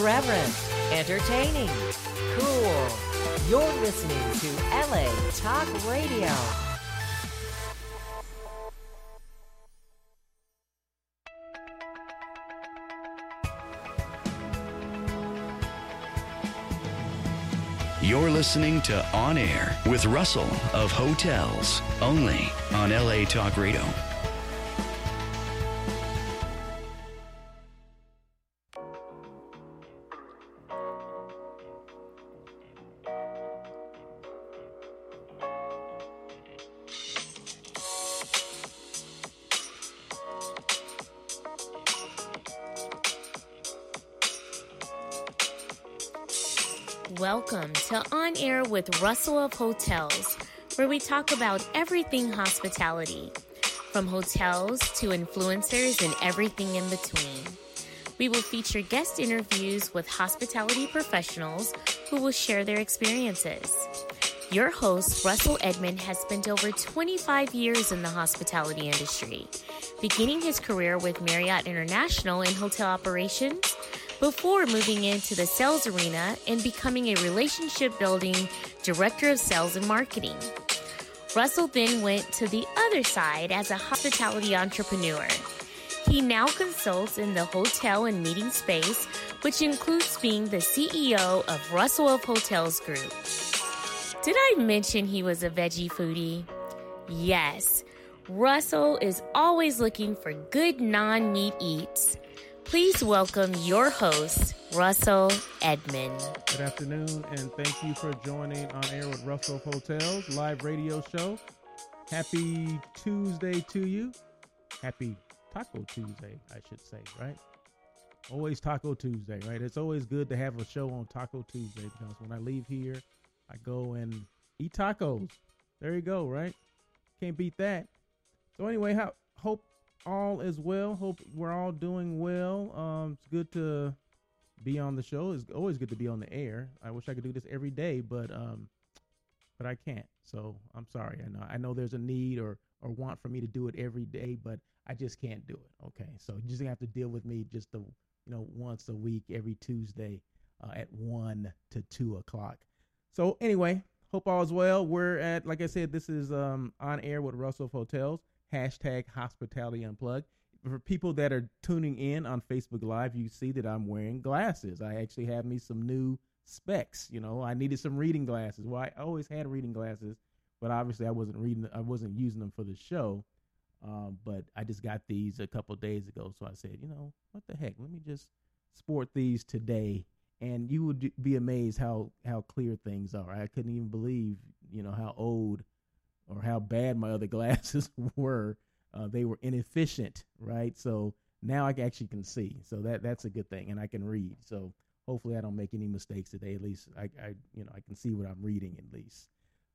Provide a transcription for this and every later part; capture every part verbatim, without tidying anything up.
Irreverent, entertaining, cool. You're listening to L A Talk Radio. You're listening to On Air with Russell of Hotels, only on L A Talk Radio. Welcome to On Air with Russell of Hotels, where we talk about everything hospitality, from hotels to influencers and everything in between. We will feature guest interviews with hospitality professionals who will share their experiences. Your host, Russell Edmond, has spent over twenty-five years in the hospitality industry, beginning his career with Marriott International in hotel operations, before moving into the sales arena and becoming a relationship-building director of sales and marketing. Russell then went to the other side as a hospitality entrepreneur. He now consults in the hotel and meeting space, which includes being the C E O of Russell of Hotels Group. Did I mention he was a veggie foodie? Yes, Russell is always looking for good non-meat eats. Please welcome your host, Russell Edmond. Good afternoon, and thank you for joining On Air with Russell of Hotels, live radio show. Happy Tuesday to you. Happy Taco Tuesday, I should say, right? Always Taco Tuesday, right? It's always good to have a show on Taco Tuesday because when I leave here, I go and eat tacos. There you go, right? Can't beat that. So anyway, how, hope all is well. Hope we're all doing well. Um, it's good to be on the show. It's always good to be on the air. I wish I could do this every day, but um, but I can't. So I'm sorry. I know I know there's a need or or want for me to do it every day, but I just can't do it. Okay, so you just have to deal with me just the you know once a week, every Tuesday uh, at one to two o'clock. So anyway, hope all is well. We're at, like I said, this is um On Air with Russell of Hotels. Hashtag Hospitality Unplugged. For people that are tuning in on Facebook Live, you see that I'm wearing glasses. I actually have me some new specs. You know, I needed some reading glasses. Well, I always had reading glasses, but obviously I wasn't reading. I wasn't using them for the show. Um, but I just got these a couple days ago, so I said, you know, what the heck? Let me just sport these today, and you would be amazed how how clear things are. I couldn't even believe, you know, how old or how bad my other glasses were. Uh, they were inefficient, right? So now I actually can see. So that that's a good thing, and I can read. So hopefully I don't make any mistakes today. At least I, I you know, I can see what I'm reading at least.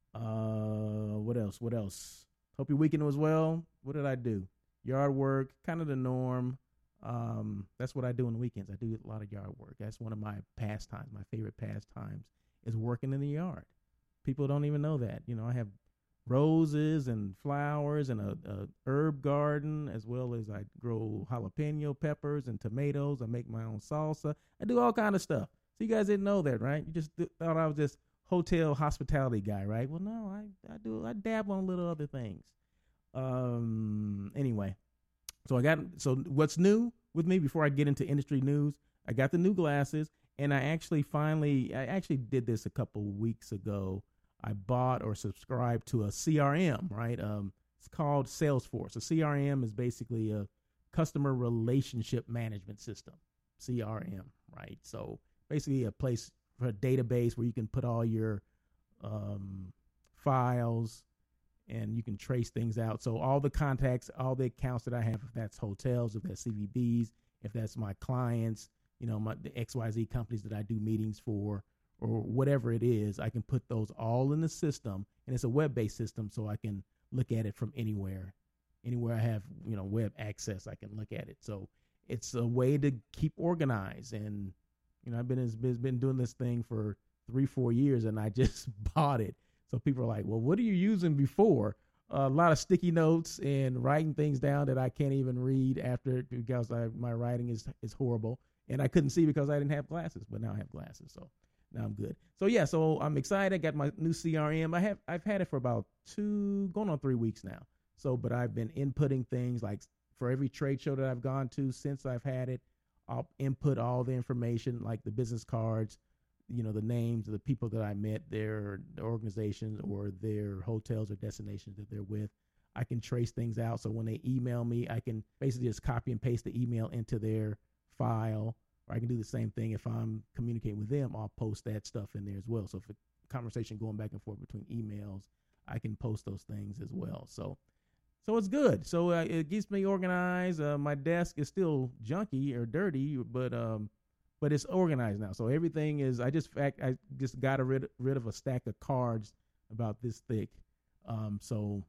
Uh, what else? What else? Hope your weekend was well. What did I do? Yard work, kind of the norm. Um, that's what I do on the weekends. I do a lot of yard work. That's one of my pastimes. My favorite pastimes is working in the yard. People don't even know that. You know, I have roses and flowers and a, a herb garden, as well as I grow jalapeno peppers and tomatoes. I make my own salsa. I do all kind of stuff. So you guys didn't know that, right? You just th- thought I was this hotel hospitality guy, right? Well, no, I, I do. I dabble on little other things. Um. Anyway, so I got. So what's new with me before I get into industry news? I got the new glasses, and I actually finally, I actually did this a couple weeks ago. I bought or subscribed to a C R M, right? Um, it's called Salesforce. A C R M is basically a customer relationship management system, C R M, right? So basically a place for a database where you can put all your um, files and you can trace things out. So all the contacts, all the accounts that I have, if that's hotels, if that's C V Bs, if that's my clients, you know, my the X Y Z companies that I do meetings for, or whatever it is, I can put those all in the system, and it's a web-based system, so I can look at it from anywhere. Anywhere I have, you know, web access, I can look at it. So it's a way to keep organized. And, you know, I've been, been doing this thing for three, four years, and I just bought it. So people are like, well, what are you using before? Uh, a lot of sticky notes and writing things down that I can't even read after because I, my writing is, is horrible. and I couldn't see because I didn't have glasses, but now I have glasses, so now I'm good. So yeah, so I'm excited. I got my new C R M. I have I've had it for about two, going on three weeks now. So, but I've been inputting things like for every trade show that I've gone to since I've had it, I'll input all the information like the business cards, you know, the names of the people that I met, their, their organizations or their hotels or destinations that they're with. I can trace things out. So when they email me, I can basically just copy and paste the email into their file, or I can do the same thing if I'm communicating with them. I'll post that stuff in there as well. So if a conversation going back and forth between emails, I can post those things as well. So, so it's good. So uh, it keeps me organized. Uh, my desk is still junky or dirty, but um, but it's organized now. So everything is. I just fact I just got rid rid of a stack of cards about this thick. Um, so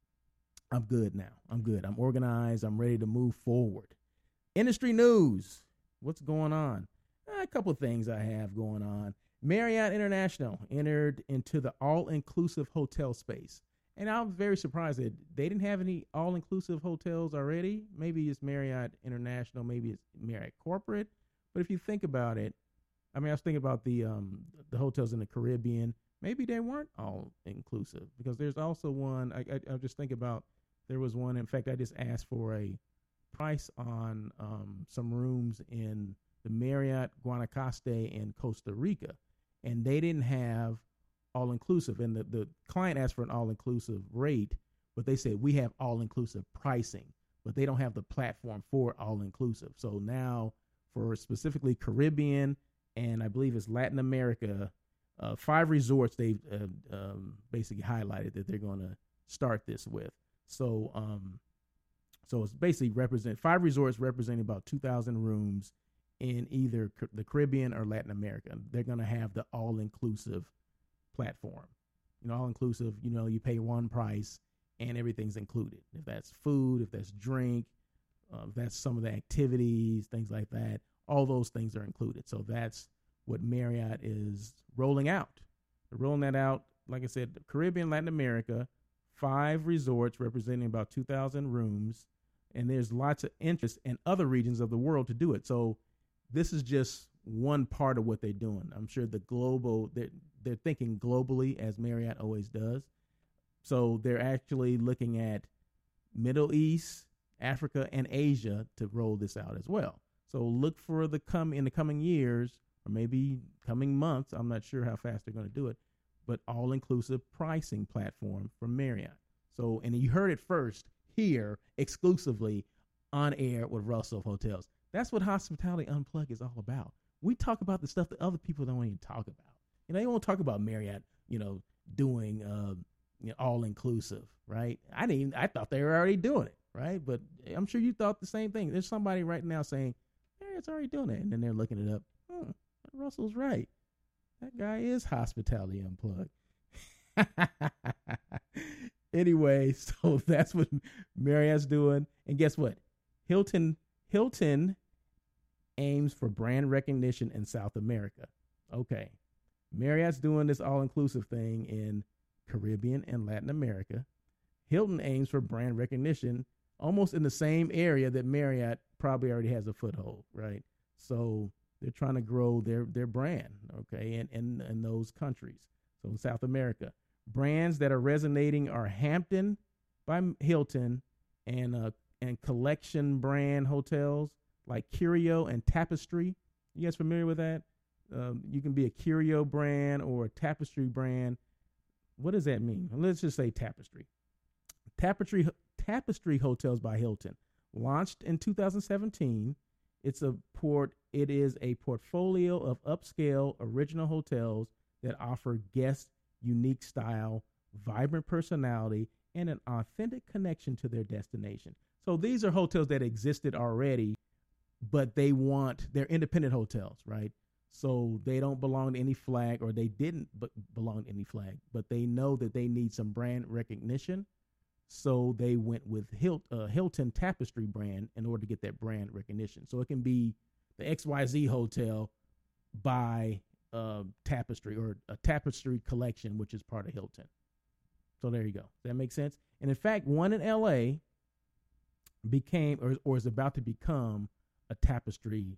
I'm good now. I'm good. I'm organized. I'm ready to move forward. Industry news. What's going on? A couple of things I have going on. Marriott International entered into the all-inclusive hotel space. And I was very surprised that they didn't have any all-inclusive hotels already. Maybe it's Marriott International. Maybe it's Marriott Corporate. But if you think about it, I mean, I was thinking about the um, the hotels in the Caribbean. Maybe they weren't all-inclusive because there's also one. I, I, I was just thinking about there was one. In fact, I just asked for a price on um, some rooms in the Marriott Guanacaste in Costa Rica, and they didn't have all-inclusive. And the, the client asked for an all-inclusive rate, but they said we have all-inclusive pricing, but they don't have the platform for all-inclusive. So now for specifically Caribbean and I believe it's Latin America, uh, five resorts they've uh, um, basically highlighted that they're going to start this with. So um, so it's basically represent five resorts representing about two thousand rooms in either the Caribbean or Latin America. They're going to have the all-inclusive platform. You know, all-inclusive, you know, you pay one price and everything's included. If that's food, if that's drink, uh, if that's some of the activities, things like that, all those things are included. So that's what Marriott is rolling out. They're rolling that out, like I said, Caribbean, Latin America, five resorts representing about two thousand rooms, and there's lots of interest in other regions of the world to do it. So this is just one part of what they're doing. I'm sure the global, they're, they're thinking globally, as Marriott always does. So they're actually looking at Middle East, Africa, and Asia to roll this out as well. So look for the come in the coming years, or maybe coming months. I'm not sure how fast they're going to do it, but all-inclusive pricing platform from Marriott. So, and you heard it first here exclusively on air with Russell Hotels. That's what Hospitality Unplugged is all about. We talk about the stuff that other people don't even talk about. You know, they won't talk about Marriott, you know, doing uh, you know, all-inclusive, right? I didn't even, I thought they were already doing it, right? But I'm sure you thought the same thing. There's somebody right now saying, Marriott's already doing it. And then they're looking it up. Hmm, Russell's right. That guy is Hospitality Unplugged. Anyway, so that's what Marriott's doing. And guess what? Hilton Hilton aims for brand recognition in South America. Okay. Marriott's doing this all-inclusive thing in Caribbean and Latin America. Hilton aims for brand recognition almost in the same area that Marriott probably already has a foothold, right? So they're trying to grow their, their brand, okay, in, in, in those countries. So in South America, brands that are resonating are Hampton by Hilton and uh, and collection brand hotels like Curio and Tapestry. You guys familiar with that? Um, you can be a Curio brand or a Tapestry brand. What does that mean? Let's just say Tapestry. Tapestry Tapestry Hotels by Hilton launched in two thousand seventeen. It's a port. It is a portfolio of upscale original hotels that offer guests unique style, vibrant personality, and an authentic connection to their destination. So these are hotels that existed already, but they want, they're independent hotels, right? So they don't belong to any flag, or they didn't b- belong to any flag, but they know that they need some brand recognition. So they went with Hil- uh, Hilton Tapestry brand in order to get that brand recognition. So it can be the X Y Z hotel by uh, Tapestry, or a Tapestry collection, which is part of Hilton. So there you go. Does that make sense? And in fact, one in L A became, or, or is about to become, a Tapestry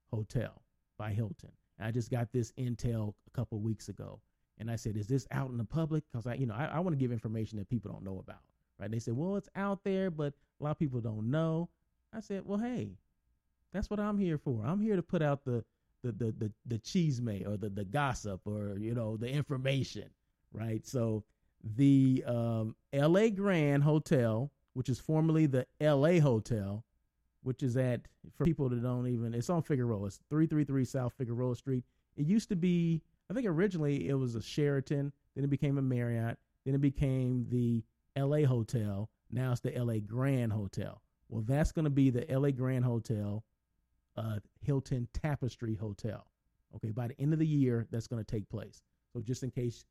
Hotel by Hilton. And I just got this intel a couple of weeks ago. And I said, is this out in the public? Because I, you know, I, I want to give information that people don't know about, right? They said, well, it's out there, but a lot of people don't know. I said, well, hey, that's what I'm here for. I'm here to put out the the the the, the chisme or the, the gossip or, you know, the information, right? So the um, L A Grand Hotel, which is formerly the L A Hotel, which is at, for people that don't even, it's on Figueroa. It's three thirty-three South Figueroa Street. It used to be, I think originally it was a Sheraton, then it became a Marriott, then it became the L A Hotel. Now it's the L A Grand Hotel. Well, that's going to be the L A Grand Hotel, uh, Hilton Tapestry Hotel. Okay, by the end of the year, that's going to take place. So just in case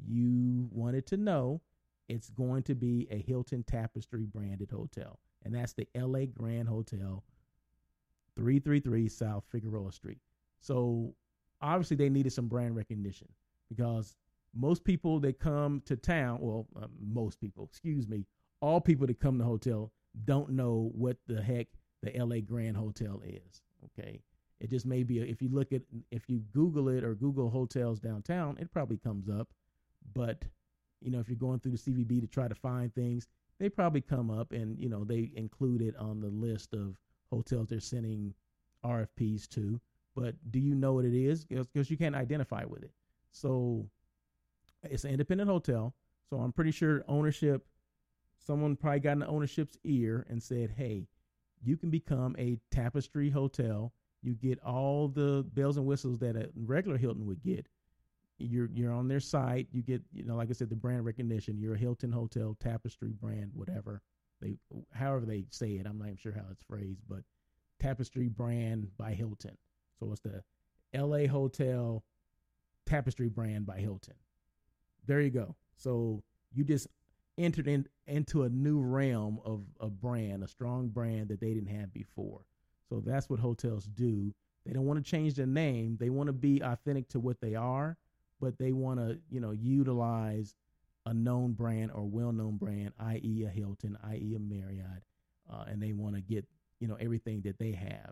you wanted to know, it's going to be a Hilton Tapestry branded hotel. And that's the L A Grand Hotel, three thirty-three South Figueroa Street. So obviously they needed some brand recognition because most people that come to town, well, uh, most people, excuse me, all people that come to the hotel don't know what the heck the L A Grand Hotel is. Okay. It just may be, a, if you look at, if you Google it or Google hotels downtown, it probably comes up. But, you know, if you're going through the C V B to try to find things, they probably come up and, you know, they include it on the list of hotels they're sending R F Ps to. But do you know what it is? Because you can't identify with it. So it's an independent hotel. So I'm pretty sure ownership, someone probably got in the ownership's ear and said, hey, you can become a Tapestry hotel. You get all the bells and whistles that a regular Hilton would get. You're you're on their site. You get, you know, like I said, the brand recognition. You're a Hilton hotel, Tapestry brand, whatever they, however they say it. I'm not even sure how it's phrased, but Tapestry brand by Hilton. So it's the L A Hotel Tapestry brand by Hilton. There you go. So you just entered in, into a new realm of a brand, a strong brand that they didn't have before. So that's what hotels do. They don't want to change their name. They want to be authentic to what they are, but they want to, you know, utilize a known brand or well-known brand, that is a Hilton, that is a Marriott, uh, and they want to get, you know, everything that they have.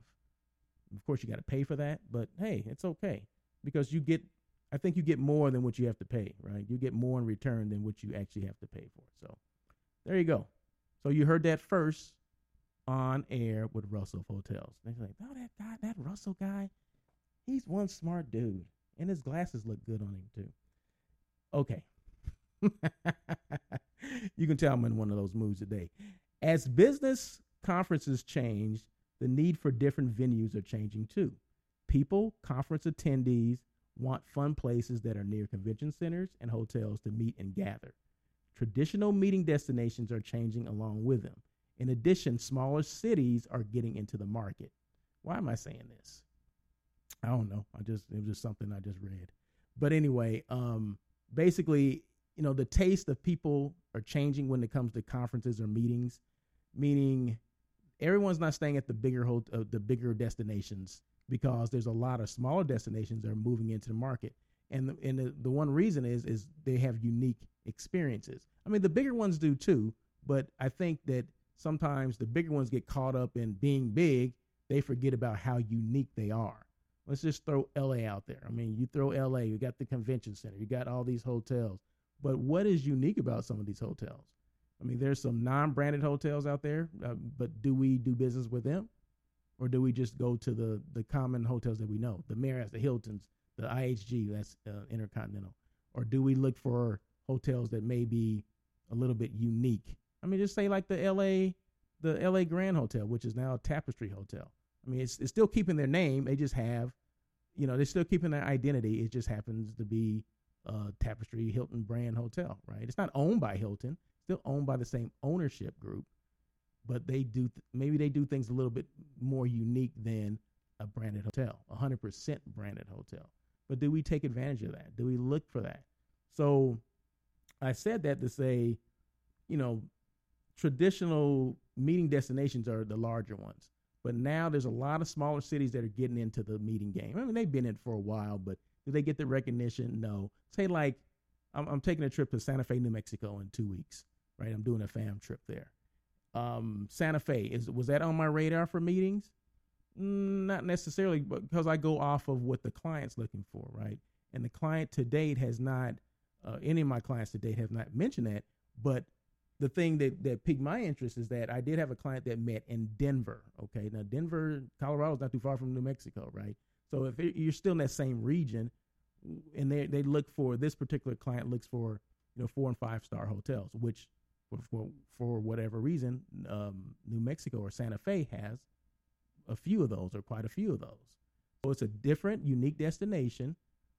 Of course, you got to pay for that, but hey, it's okay because you get, I think you get more than what you have to pay, right? You get more in return than what you actually have to pay for. So there you go. So you heard that first on air with Russell Hotels. They're like, oh, that guy, that Russell guy, he's one smart dude, and his glasses look good on him too. Okay. You can tell I'm in one of those moods today. As business conferences change, the need for different venues are changing too. People, conference attendees, want fun places that are near convention centers and hotels to meet and gather. Traditional meeting destinations are changing along with them. In addition, smaller cities are getting into the market. Why am I saying this? I don't know. I just, it was just something I just read. But anyway, um, basically, you know, the taste of people are changing when it comes to conferences or meetings, meaning everyone's not staying at the bigger ho- uh, the bigger destinations because there's a lot of smaller destinations that are moving into the market. And the, and the, the one reason is, is they have unique experiences. I mean, the bigger ones do too, but I think that sometimes the bigger ones get caught up in being big. They forget about how unique they are. Let's just throw L A out there. I mean, you throw L A, you got the convention center, you got all these hotels, but what is unique about some of these hotels? I mean, there's some non-branded hotels out there, uh, but do we do business with them? Or do we just go to the, the common hotels that we know, the Marriotts, the Hiltons, the I H G, that's uh, Intercontinental? Or do we look for hotels that may be a little bit unique? I mean, just say like the L A, the L A Grand Hotel, which is now a Tapestry Hotel. I mean, it's, it's still keeping their name. They just have, you know, they're still keeping their identity. It just happens to be a Tapestry Hilton brand hotel, right? It's not owned by Hilton, still owned by the same ownership group, but they do, th- maybe they do things a little bit more unique than a branded hotel, a hundred percent branded hotel. But do we take advantage of that? Do we look for that? So I said that to say, you know, traditional meeting destinations are the larger ones, but now there's a lot of smaller cities that are getting into the meeting game. I mean, they've been in it for a while, but do they get the recognition? No. Say like, I'm, I'm taking a trip to Santa Fe, New Mexico in two weeks, right? I'm doing a fam trip there. Um, Santa Fe, is was that on my radar for meetings? Not necessarily, but because I go off of what the client's looking for, right? And the client to date has not, uh, any of my clients to date have not mentioned that. But the thing that, that piqued my interest is that I did have a client that met in Denver. Okay, now Denver, Colorado is not too far from New Mexico, right? So if it, you're still in that same region, and they they look for, this particular client looks for, you know, four and five star hotels, which for for, for whatever reason, um, New Mexico or Santa Fe has a few of those, or quite a few of those. So it's a different, unique destination.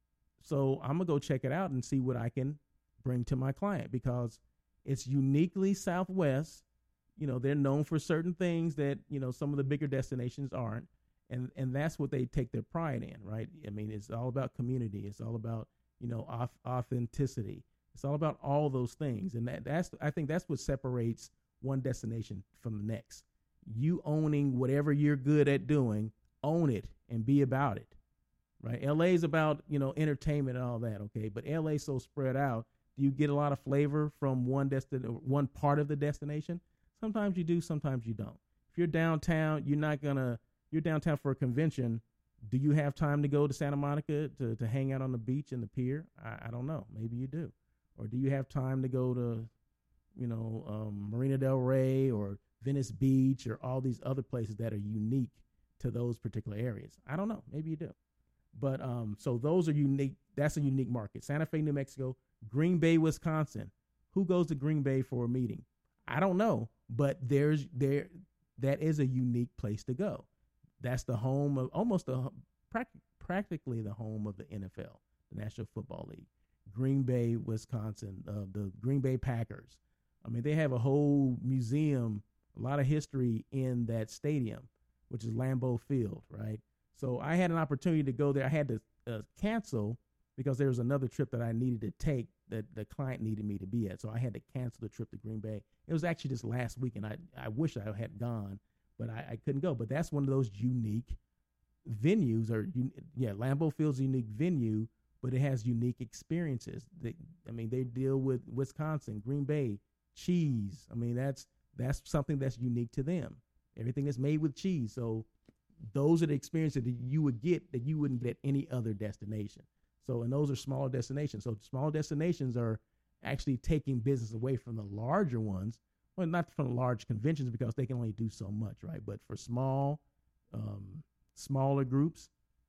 So I'm gonna go check it out and see what I can bring to my client, because it's uniquely Southwest. You know, they're known for certain things that, you know, some of the bigger destinations aren't. And and that's what they take their pride in, right? I mean, it's all about community. It's all about, you know, auth- authenticity. It's all about all those things. And that that's, I think that's what separates one destination from the next. You owning whatever you're good at doing, own it and be about it, right? L A is about, you know, entertainment and all that, okay? But L A is so spread out. Do you get a lot of flavor from one destin- one part of the destination? Sometimes you do, sometimes you don't. If you're downtown, you're not going to, you're downtown for a convention. Do you have time to go to Santa Monica to, to hang out on the beach and the pier? I, I don't know. Maybe you do. Or do you have time to go to, you know, um, Marina del Rey or Venice Beach or all these other places that are unique to those particular areas? I don't know. Maybe you do. But um, so those are unique. That's a unique market. Santa Fe, New Mexico, Green Bay, Wisconsin. Who goes to Green Bay for a meeting? I don't know. But there's there that is a unique place to go. That's the home of almost a practically the home of the N F L, the National Football League. Green Bay, Wisconsin, uh, the Green Bay Packers. I mean, they have a whole museum, a lot of history in that stadium, which is Lambeau Field, right? So I had an opportunity to go there. I had to uh, cancel because there was another trip that I needed to take that the client needed me to be at. So I had to cancel the trip to Green Bay. It was actually just last week, and I, I wish I had gone, but I, I couldn't go. But that's one of those unique venues, or yeah, Lambeau Field's a unique venue, but it has unique experiences. They, I mean, they deal with Wisconsin, Green Bay, cheese. I mean, that's that's something that's unique to them. Everything is made with cheese. So those are the experiences that you would get that you wouldn't get at any other destination. So, and those are smaller destinations. So small destinations are actually taking business away from the larger ones. Well, not from the large conventions, because they can only do so much, right? But for small, um, smaller groups,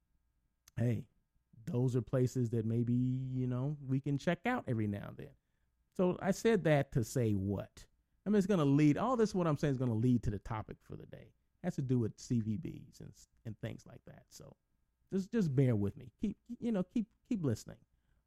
hey, those are places that maybe, you know, we can check out every now and then. So I said that to say what? I mean, it's going to lead, all this, what I'm saying is going to lead to the topic for the day. It has to do with C V Bs and and things like that. So just just bear with me. Keep, you know, keep keep listening.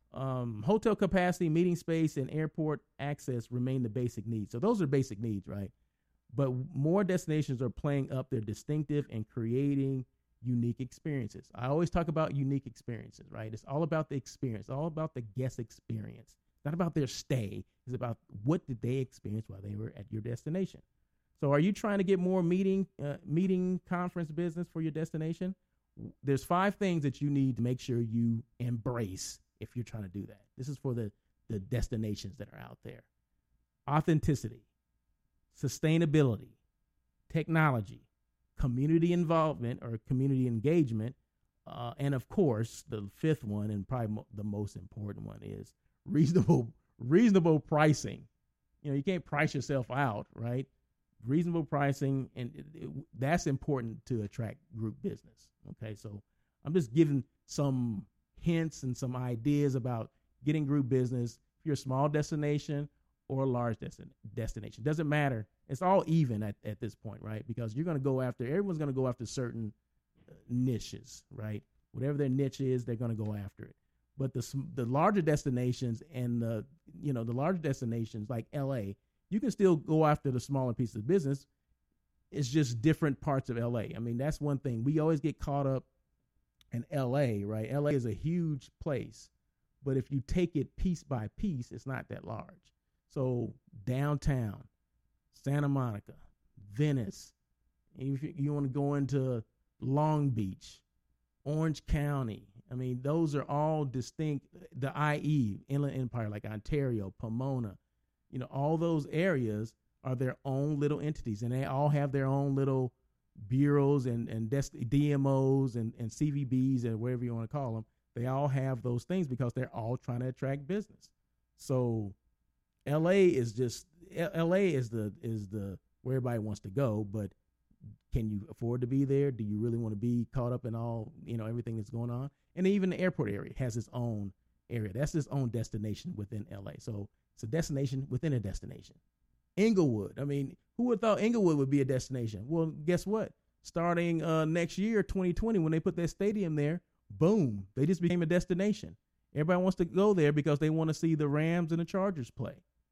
Um, hotel capacity, meeting space, and airport access remain the basic needs. So those are basic needs, right? But more destinations are playing up their distinctive and creating unique experiences. I always talk about unique experiences, right? It's all about the experience, all about the guest experience. It's not about their stay. It's about what did they experience while they were at your destination. So are you trying to get more meeting, uh, meeting conference business for your destination? There's five things that you need to make sure you embrace if you're trying to do that. This is for the, the destinations that are out there. Authenticity, sustainability, technology, community involvement or community engagement, uh, and of course, the fifth one, and probably mo- the most important one, is reasonable reasonable pricing. You know, you can't price yourself out, right? Reasonable pricing, and it, it, that's important to attract group business. Okay, so I'm just giving some hints and some ideas about getting group business. If you're a small destination or a large destin- destination, doesn't matter. It's all even at, at this point, right? Because you're going to go after, everyone's going to go after certain uh, niches, right? Whatever their niche is, they're going to go after it. But the the larger destinations and the, you know, the larger destinations like L A, you can still go after the smaller pieces of business. It's just different parts of L A. I mean, that's one thing. We always get caught up in L A, right? L A is a huge place, but if you take it piece by piece, it's not that large. So downtown, Santa Monica, Venice, if you want to go into Long Beach, Orange County, I mean, those are all distinct. The I E, Inland Empire, like Ontario, Pomona, you know, all those areas are their own little entities, and they all have their own little bureaus and, and D M Os and, and C V Bs and whatever you want to call them. They all have those things because they're all trying to attract business. So L A is just L A is the is the where everybody wants to go, but can you afford to be there? Do you really want to be caught up in all, you know, everything that's going on? And even the airport area has its own area. That's its own destination within L A. So it's a destination within a destination. Inglewood. I mean, who would have thought Inglewood would be a destination? Well, guess what? Starting uh, next year, twenty twenty, when they put that stadium there, boom, they just became a destination. Everybody wants to go there because they want to see the Rams and the Chargers play.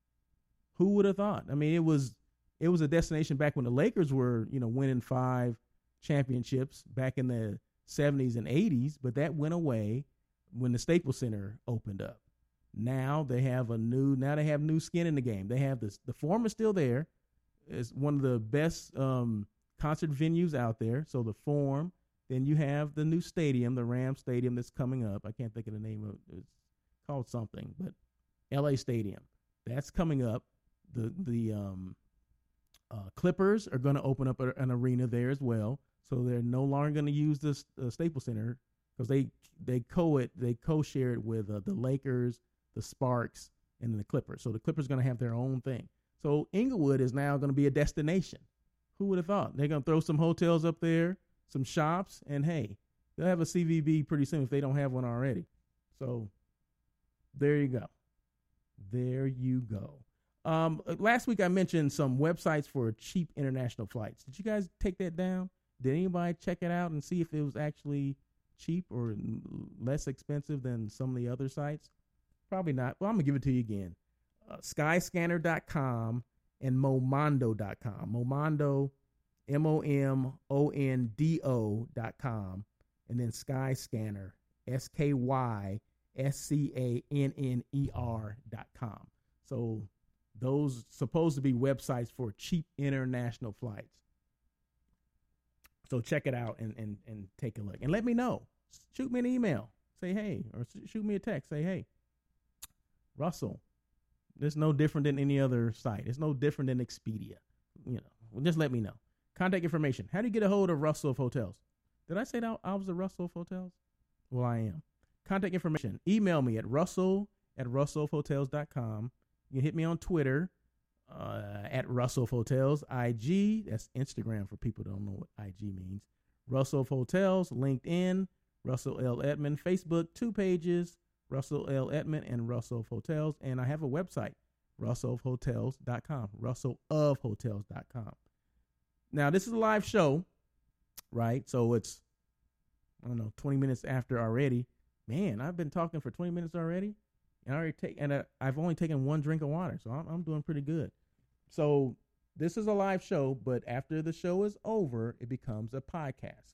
Who would have thought? I mean, it was it was a destination back when the Lakers were, you know, winning five championships back in the seventies and eighties, but that went away when the Staples Center opened up. Now they have a new, now they have new skin in the game. They have this, the Forum is still there. It's one of the best um, concert venues out there. So the Forum, then you have the new stadium, the Rams Stadium that's coming up. I can't think of the name of it. It's called something, but L A Stadium. That's coming up. The the um, uh, Clippers are going to open up a, an arena there as well. So they're no longer going to use this uh, Staples Center because they they co it they co-share it with uh, the Lakers, the Sparks, and the Clippers. So the Clippers are going to have their own thing. So Inglewood is now going to be a destination. Who would have thought? They're going to throw some hotels up there, some shops, and hey, they'll have a C V B pretty soon if they don't have one already. So there you go. There you go. Um, last week I mentioned some websites for cheap international flights. Did you guys take that down? Did anybody check it out and see if it was actually cheap or less expensive than some of the other sites? Probably not. Well, I'm going to give it to you again. Uh, skyscanner dot com and momondo dot com. Momondo, M O M O N D O dot com. And then Skyscanner, S K Y S C A N N E R dot com. So those supposed to be websites for cheap international flights. So check it out and, and, and take a look. And let me know. Shoot me an email. Say, hey, or shoot me a text. Say, hey, Russell, it's no different than any other site. It's no different than Expedia. You know, well, just let me know. Contact information. How do you get a hold of Russell of Hotels? Did I say that I was the Russell of Hotels? Well, I am. Contact information. Email me at russell at russell of hotels dot com. You can hit me on Twitter uh, at Russell of Hotels. I G, that's Instagram for people who don't know what I G means. Russell of Hotels. LinkedIn, Russell L. Edmond. Facebook, two pages, Russell L. Edmond and Russell of Hotels. And I have a website, russell of hotels dot com, russell of hotels dot com. Now, this is a live show, right? So it's, I don't know, twenty minutes after already. Man, I've been talking for twenty minutes already. And I already take, and uh, I've only taken one drink of water, so I'm, I'm doing pretty good. So this is a live show, but after the show is over, it becomes a podcast.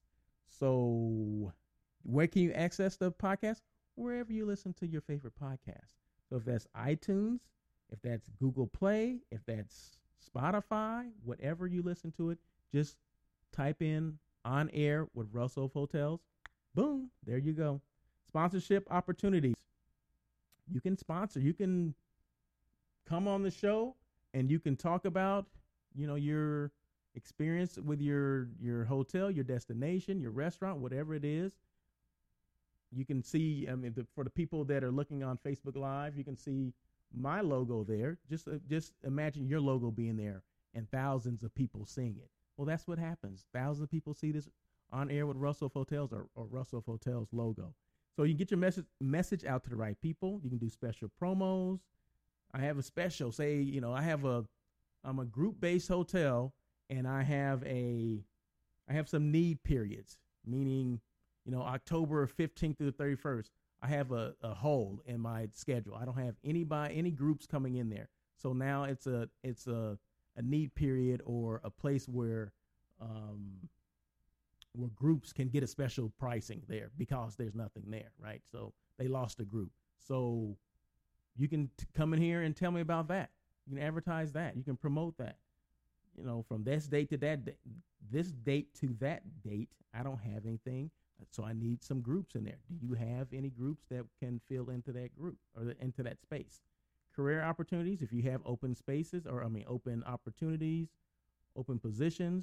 So where can you access the podcast? Wherever you listen to your favorite podcast. So if that's iTunes, if that's Google Play, if that's Spotify, whatever you listen to it, just type in On Air with Russell of Hotels. Boom, there you go. Sponsorship opportunities. You can sponsor. You can come on the show and you can talk about, you know, your experience with your your hotel, your destination, your restaurant, whatever it is. You can see, I mean, the, for the people that are looking on Facebook Live, you can see my logo there. Just uh, just imagine your logo being there and thousands of people seeing it. Well, that's what happens. Thousands of people see this On Air with Russell of Hotels or, or Russell of Hotels logo. So you can get your message message out to the right people. You can do special promos. I have a special, say, you know, I have a, I'm a group-based hotel and I have a, I have some need periods, meaning, you know, October fifteenth through the thirty-first, I have a, a hole in my schedule. I don't have anybody, any groups coming in there. So now it's a, it's a, a need period or a place where, um, where groups can get a special pricing there because there's nothing there, right? So they lost a group. So you can t- come in here and tell me about that. You can advertise that. You can promote that. You know, from this date to that date, this date to that date, I don't have anything. So I need some groups in there. Do you have any groups that can fill into that group or the, into that space? Career opportunities, if you have open spaces or, I mean, open opportunities, open positions,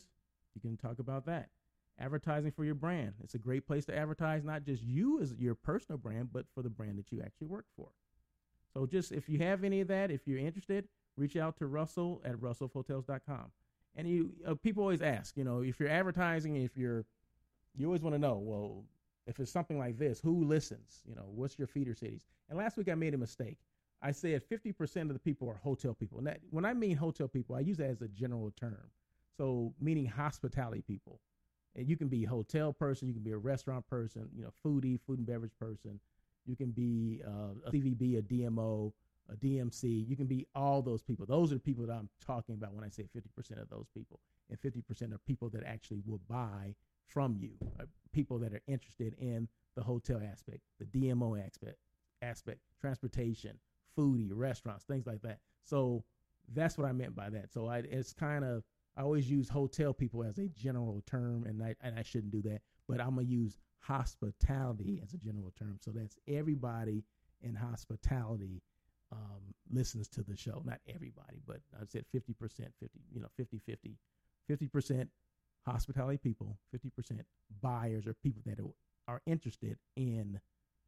You can talk about that. Advertising for your brand. It's a great place to advertise, not just you as your personal brand, but for the brand that you actually work for. So just if you have any of that, if you're interested, reach out to Russell at russell of hotels dot com. And you uh, people always ask, you know, if you're advertising, if you're, you always want to know, well, if it's something like this, who listens? You know, what's your feeder cities? And last week I made a mistake. I said fifty percent of the people are hotel people. And that, when I mean hotel people, I use that as a general term. So meaning hospitality people. And you can be a hotel person, you can be a restaurant person, you know, foodie, food and beverage person. You can be uh, a C V B, a D M O, a D M C. You can be all those people. Those are the people that I'm talking about when I say fifty percent of those people. And fifty percent are people that actually will buy from you, uh, people that are interested in the hotel aspect, the D M O aspect, aspect, transportation, foodie, restaurants, things like that. So that's what I meant by that. So I, it's kind of, I always use hotel people as a general term, and I, and I shouldn't do that, but I'm going to use hospitality as a general term. So that's everybody in hospitality um, listens to the show. Not everybody, but I said fifty percent, fifty, you know, fifty, fifty, fifty percent hospitality people, fifty percent buyers or people that are interested in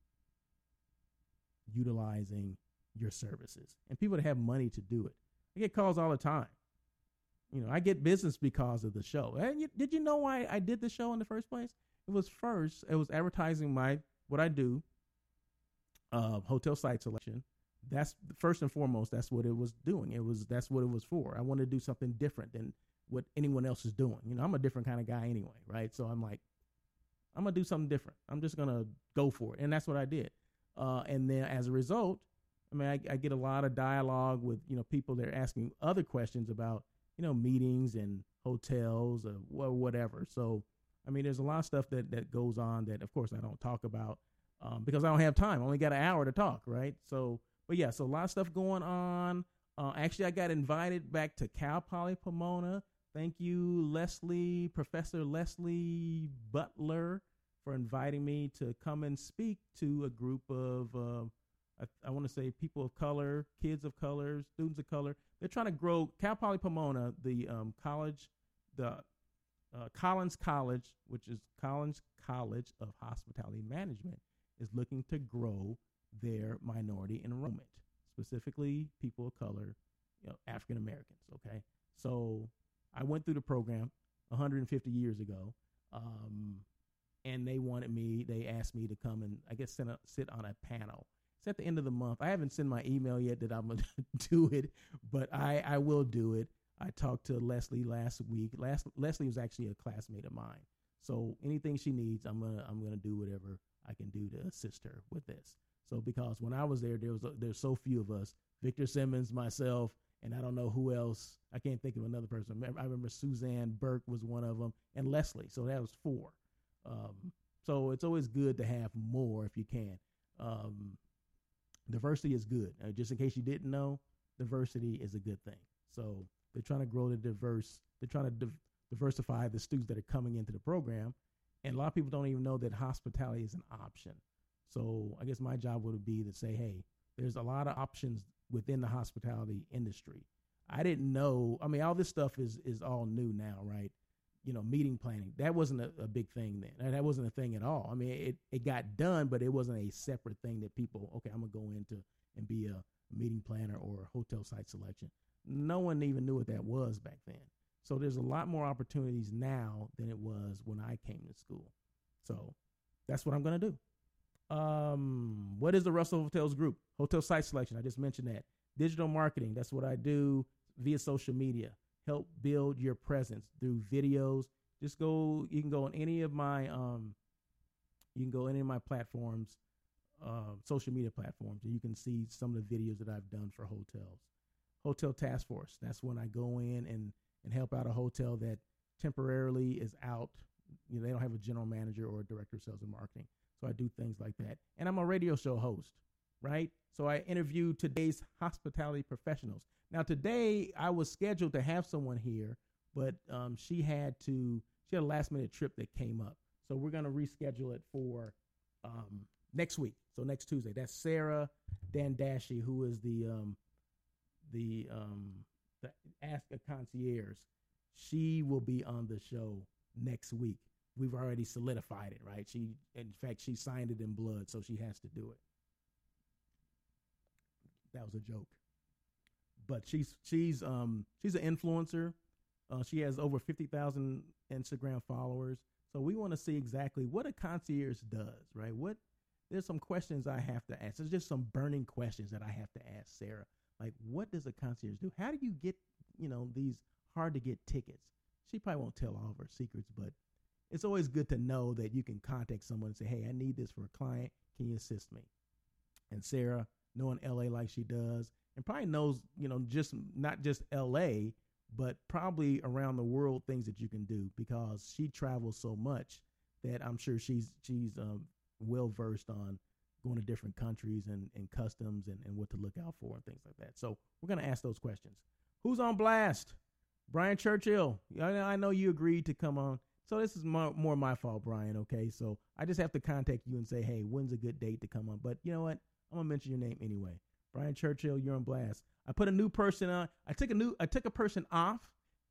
utilizing your services, and people that have money to do it. I get calls all the time. You know, I get business because of the show. And you, did you know why I did the show in the first place? It was first, it was advertising my, what I do, uh, hotel site selection. That's first and foremost, that's what it was doing. It was, that's what it was for. I wanted to do something different than what anyone else is doing. You know, I'm a different kind of guy anyway, right? So I'm like, I'm going to do something different. I'm just going to go for it. And that's what I did. Uh, and then as a result, I mean, I, I get a lot of dialogue with, you know, people that are asking other questions about, you know, meetings and hotels or whatever. So, I mean, there's a lot of stuff that, that goes on that, of course, I don't talk about um, because I don't have time. I only got an hour to talk, right? So, but yeah, so a lot of stuff going on. Uh, actually, I got invited back to Cal Poly Pomona. Thank you, Leslie, Professor Leslie Butler, for inviting me to come and speak to a group of, uh, I, I want to say people of color, kids of color, students of color. They're trying to grow Cal Poly Pomona, the um, college, the uh, Collins College, which is Collins College of Hospitality Management, is looking to grow their minority enrollment, specifically people of color, you know, African Americans. Okay, so I went through the program one hundred fifty years ago, um, and they wanted me. They asked me to come and I guess sit, a, sit on a panel. It's at the end of the month. I haven't sent my email yet that I'm gonna do it, but I, I will do it. I talked to Leslie last week. Last Leslie was actually a classmate of mine. So anything she needs, I'm gonna I'm gonna do whatever I can do to assist her with this. So because when I was there, there was a, there's so few of us. Victor Simmons, myself, and I don't know who else. I can't think of another person. I remember Suzanne Burke was one of them, and Leslie. So that was four. Um, so it's always good to have more if you can. Um, Diversity is good. Uh, just in case you didn't know, diversity is a good thing. So they're trying to grow the diverse. They're trying to div- diversify the students that are coming into the program. And a lot of people don't even know that hospitality is an option. So I guess my job would be to say, hey, there's a lot of options within the hospitality industry. I didn't know. I mean, all this stuff is is all new now, right? You know, meeting planning. That wasn't a, a big thing then. That wasn't a thing at all. I mean, it, it got done, but it wasn't a separate thing that people, okay, I'm going to go into and be a meeting planner or a hotel site selection. No one even knew what that was back then. So there's a lot more opportunities now than it was when I came to school. So that's what I'm going to do. Um, what is the Russell Hotels Group? Hotel site selection. I just mentioned that. Digital marketing. That's what I do via social media. Help build your presence through videos. Just go, you can go on any of my, um, you can go any of my platforms, uh, social media platforms, and you can see some of the videos that I've done for hotels. Hotel Task Force. That's when I go in and, and help out a hotel that temporarily is out. You know, they don't have a general manager or a director of sales and marketing. So I do things like that. And I'm a radio show host, right? So I interview today's hospitality professionals. Now, today I was scheduled to have someone here, but um, she had to, she had a last minute trip that came up. So we're going to reschedule it for um, next week. So next Tuesday. That's Sarah Dandashi, who is the, um, the, um, the Ask a Concierge. she will be on the show next week. We've already solidified it, right? She, in fact, she signed it in blood, so she has to do it. That was a joke. But she's she's um she's an influencer. Uh, she has over fifty thousand Instagram followers. So we want to see exactly what a concierge does, right? What there's some questions I have to ask. There's just some burning questions that I have to ask Sarah. Like, what does a concierge do? How do you get, you know, these hard to get tickets? She probably won't tell all of her secrets, but it's always good to know that you can contact someone and say, hey, I need this for a client. Can you assist me? And Sarah, knowing L A like she does, and probably knows, you know, just not just L A, but probably around the world, things that you can do, because she travels so much that I'm sure she's she's um, well versed on going to different countries and, and customs and, and what to look out for and things like that. So we're going to ask those questions. Who's on blast? Brian Churchill. I know, I know you agreed to come on. So this is more, more my fault, Brian, okay? So I just have to contact you and say, hey, when's a good date to come on? But you know what? I'm going to mention your name anyway. Brian Churchill, you're on blast. I put a new person on. I took a new. I took a person off,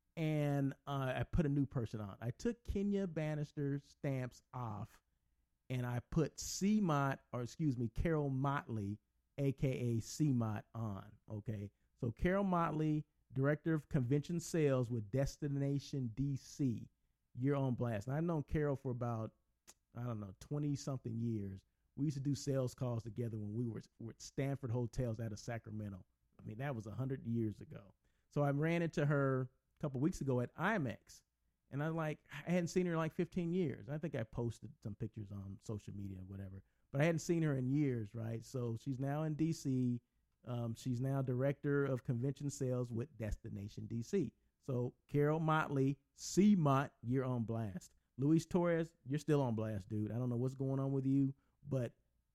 and uh, I put a new person on. I took Kenya Bannister Stamps off, and I put C Mott, or excuse me, Carol Motley, aka C Mott, on. Okay, so Carol Motley, Director of Convention Sales with Destination D C. You're on blast. And I've known Carol for about, I don't know, twenty something years. We used to do sales calls together when we were, were at Stanford Hotels out of Sacramento. I mean, that was one hundred years ago. So I ran into her a couple weeks ago at I M X. And I like, I hadn't seen her in like fifteen years. I think I posted some pictures on social media or whatever. But I hadn't seen her in years, right? So she's now in D C. Um, she's now Director of Convention Sales with Destination D C. So Carol Motley, C Mott, you're on blast. Luis Torres, you're still on blast, dude. I don't know what's going on with you, but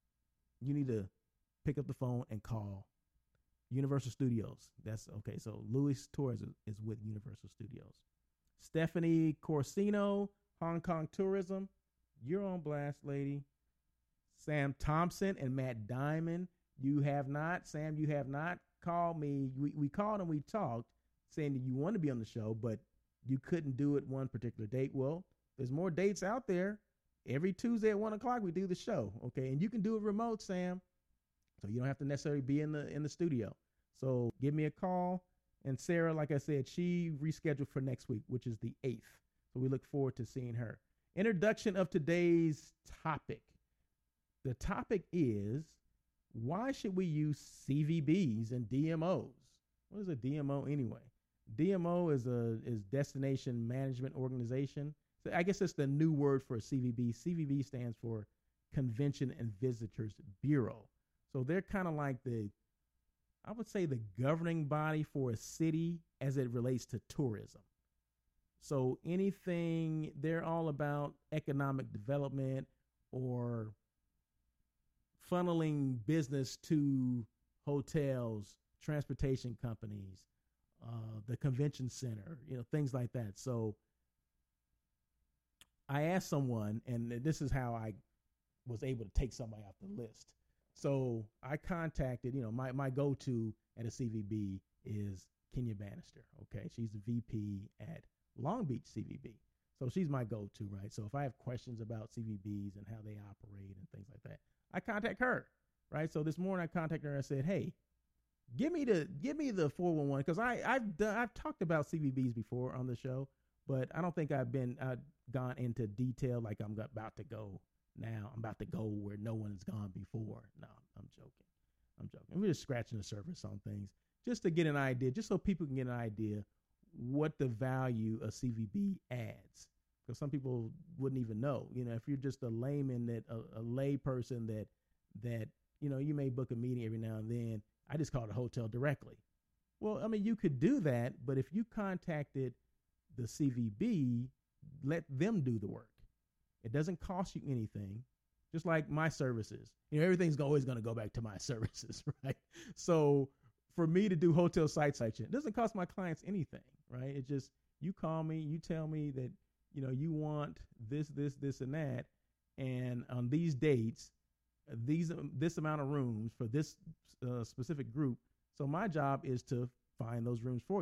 you need to pick up the phone and call Universal Studios. That's okay. So Luis Torres is, is with Universal Studios. Stephanie Corsino, Hong Kong Tourism. You're on blast, lady. Sam Thompson and Matt Diamond. You have not, Sam, you have not called me. We, we called and we talked saying that you want to be on the show, but you couldn't do it one particular date. Well, there's more dates out there. Every Tuesday at one o'clock, we do the show. Okay. And you can do it remote, Sam. So you don't have to necessarily be in the, in the studio. So give me a call. And Sarah, like I said, she rescheduled for next week, which is the eighth. So we look forward to seeing her. Introduction of today's topic. The topic is, why should we use C V Bs and D M Os? What is a D M O anyway? D M O is a is Destination Management Organization. So I guess it's the new word for a C V B. C V B stands for Convention and Visitors Bureau. So they're kind of like the, I would say, the governing body for a city as it relates to tourism. So anything, they're all about economic development or funneling business to hotels, transportation companies, uh, the convention center, you know, things like that. So I asked someone, and this is how I was able to take somebody off the list. So I contacted, you know, my, my go-to at a C V B is Kenya Bannister. Okay. She's the V P at Long Beach C V B. So she's my go-to, right? So if I have questions about C V Bs and how they operate and things like that, I contact her, right? So this morning I contacted her and I said, hey, give me the, give me the four one one. Cause I, I've done, I've talked about C V Bs before on the show, but I don't think I've been, uh, gone into detail like I'm about to go now. I'm about to go where no one has gone before. No, I'm joking. I'm joking. We're just scratching the surface on things just to get an idea, just so people can get an idea what the value of C V B adds. Because some people wouldn't even know, you know, if you're just a layman, that a, a lay person that, that, you know, you may book a meeting every now and then. I just called a hotel directly. Well, I mean, you could do that, but if you contacted the C V B, let them do the work. It doesn't cost you anything. Just like my services, you know, everything's always going to go back to my services, right? So for me to do hotel site selection, it doesn't cost my clients anything, right? It's just, you call me, you tell me that, you know, you want this, this, this, and that. And on these dates, these, this amount of rooms for this uh, specific group. So my job is to find those rooms for you.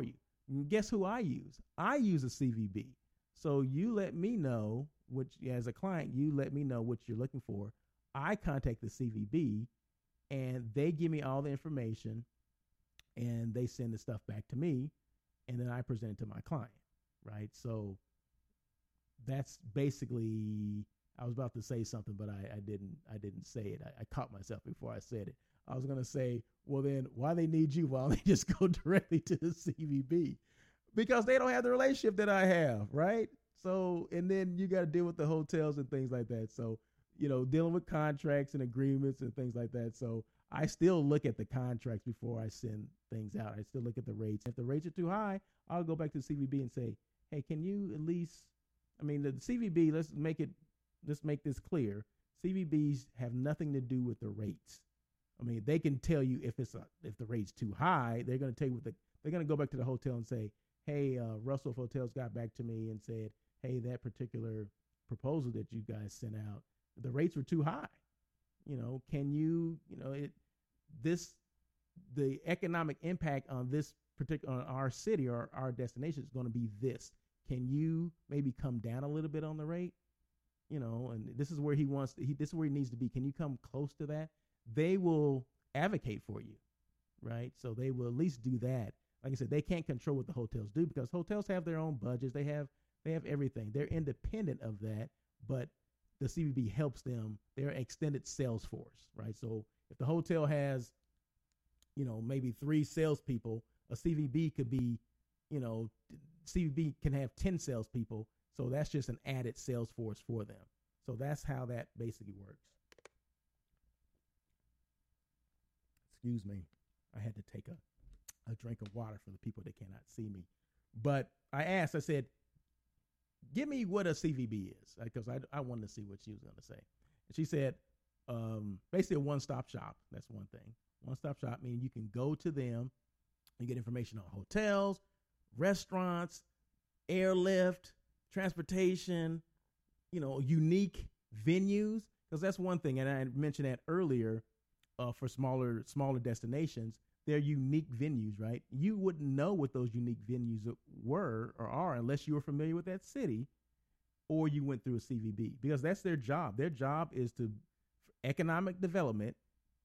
Guess who I use? I use a C V B. So you let me know, which as a client, you let me know what you're looking for. I contact the C V B, and they give me all the information, and they send the stuff back to me, and then I present it to my client, right? So that's basically, I was about to say something, but I, I didn't I didn't say it. I, I caught myself before I said it. I was going to say, well, then why they need you? Why don't they just go directly to the C V B? Because they don't have the relationship that I have, right? So, and then you got to deal with the hotels and things like that. So, you know, dealing with contracts and agreements and things like that. So I still look at the contracts before I send things out. I still look at the rates. If the rates are too high, I'll go back to the C V B and say, hey, can you at least, I mean, the C V B, let's make it, let's make this clear. C V Bs have nothing to do with the rates. I mean, they can tell you if it's a, if the rate's too high, they're going to tell you what the, they're going to go back to the hotel and say, hey, uh, Russell Hotels got back to me and said, hey, that particular proposal that you guys sent out, the rates were too high. You know, can you, you know, it, this, the economic impact on this particular, on our city or our destination is going to be this. Can you maybe come down a little bit on the rate? You know, and this is where he wants, to, he, this is where he needs to be. Can you come close to that? They will advocate for you, right? So they will at least do that. Like I said, they can't control what the hotels do because hotels have their own budgets. They have they have everything. They're independent of that, but the C V B helps them. They're extended sales force, right? So if the hotel has, you know, maybe three salespeople, a C V B could be, you know, C V B can have ten salespeople. So that's just an added sales force for them. So that's how that basically works. Excuse me. I had to take a a drink of water for the people that cannot see me. But I asked, I said, give me what a C V B is, because I, I wanted to see what she was going to say. And she said, um, basically a one-stop shop. That's one thing. One-stop shop meaning you can go to them and get information on hotels, restaurants, airlift, transportation, you know, unique venues, because that's one thing. And I mentioned that earlier uh, for smaller smaller destinations. They're unique venues, right? You wouldn't know what those unique venues were or are unless you were familiar with that city or you went through a C V B, because that's their job. Their job is to economic development,